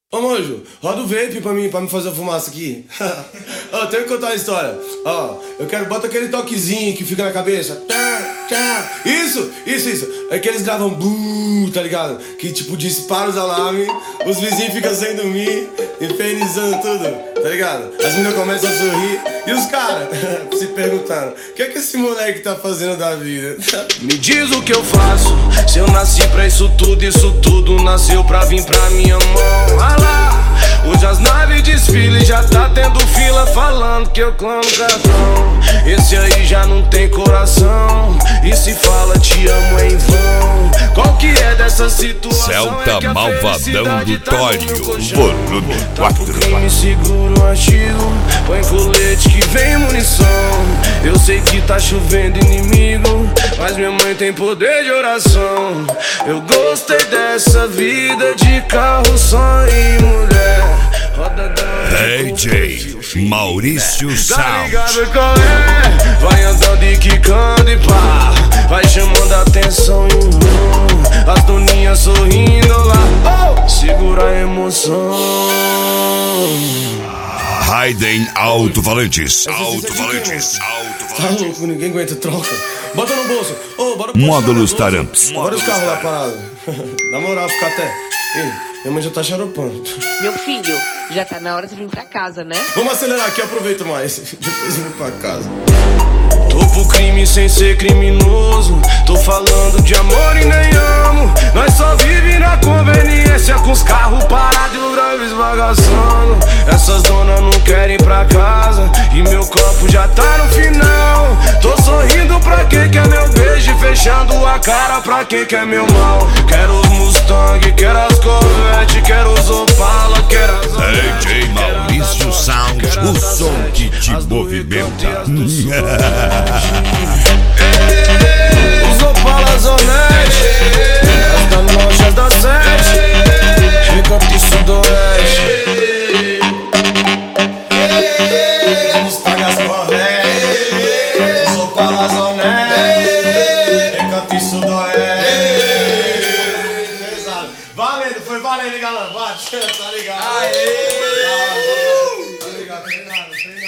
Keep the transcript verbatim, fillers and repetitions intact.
Ô, Mojo, roda o vape pra mim, pra me fazer a fumaça aqui. Ó, tenho que contar uma história. Ó, eu quero, bota aquele toquezinho que fica na cabeça. Tá, tá. Isso, isso, isso. É que eles gravam buuu, tá ligado? Que tipo, dispara os alarmes, os vizinhos ficam sem dormir, infernizando tudo, tá ligado? As meninas começam a sorrir e os caras se perguntando: o que é que esse moleque tá fazendo da vida? Me diz o que eu faço, se eu nasci pra isso tudo, isso tudo nasceu pra vir pra minha mão. Ah lá, hoje as naves desfilam e já tá tendo fila falando que eu clamo cartão. Esse aí já não tem coração, e se fala te amo em vão. Qual que é dessa situação? Celta é que a Malvadão do tá no Tório, meu colchão. volume Tá pro quatro. crime, seguro antigo, põe colete que vem munição. Eu sei que tá chovendo inimigo, mas minha mãe tem poder de oração. Eu gostei dessa vida de carro, só e mulher. Roda da D J Maurício Tá ligado Sound. qual é? Vai andando e quicando e pá, vai chamando a atenção e uh, as doninhas sorrindo lá, oh, segura a emoção. Raiden Alto-Falantes. Essa Alto-Falantes. Tá Alto-Falantes. louco, ninguém aguenta troca. Bota no bolso. Ô, bora pro Módulos bolso. Taramps. Bora os carros lá parados. Na moral, ficar até. Ei, minha mãe já tá xaropando. Meu filho, já tá na hora de vir pra casa, né? Vamos acelerar aqui, aproveita mais. Depois eu vou pra casa. Tô pro crime sem ser criminoso, tô falando de amor e nem amo. Nós só vive na conveniência, com os carros parados e o drive esbagaçando. Essas donas não querem ir pra casa e meu copo já tá no final. Tô sorrindo pra quem quer meu beijo e fechando a cara pra quem quer meu mal. Quero os Mustang, quero as Corvette, quero os Opala, quero as D J Maurício Sound, o som que te movimenta. Os Opala Zonete, as da norte, as da sete, Recanto e Sudoeste. Os tagas Corvette, os Opala Zonete, Recanto e Sudoeste. Valendo, foi valendo, galera. Bate, tá ligado? Aê! Tá ligado, treinado, treinado.